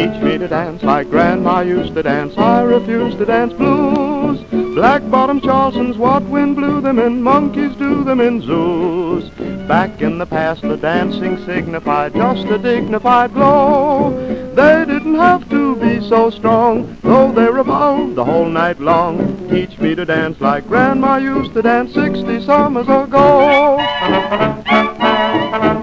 Teach me to dance like Grandma used to dance. I refuse to dance blues. Black bottom Charleston's what wind blew them, and monkeys do them in zoos. Back in the past the dancing signified just a dignified glow. They didn't have to be so strong, though they revolved the whole night long. Teach me to dance like Grandma used to dance 60 summers ago.